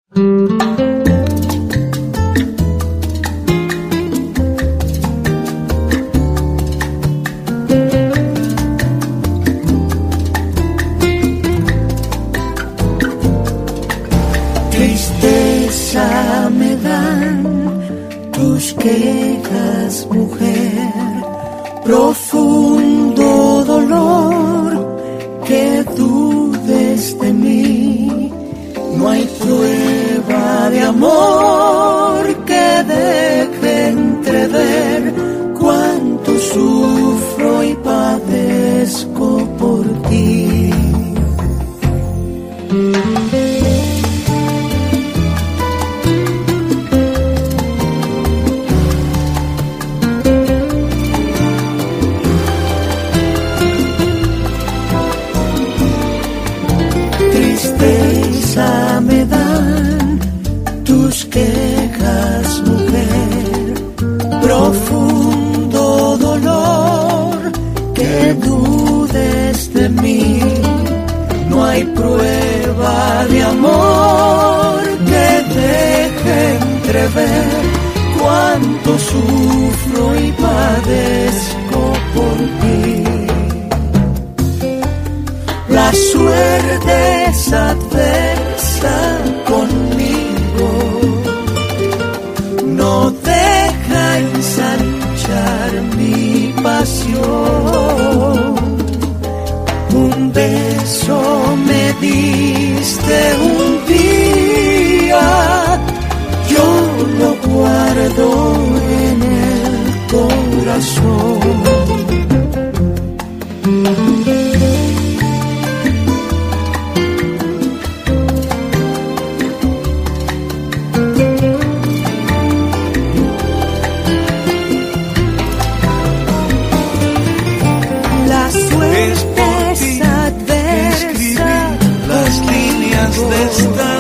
Tristeza me dan tus quejas, mujer, profundo dolor, que dudes de mí. No hay prueba de amor que deje entrever cuánto sufro y padezco por ti. Tristeza me dan tus quejas, mujer, profundo dolor, que dudes de mí. No hay prueba de amor que deje entrever cuánto sufro y padezco por ti. La suerte es adversa conmigo, no deja ensanchar mi pasión. Un beso me diste un día, yo lo guardo en el corazón. De esta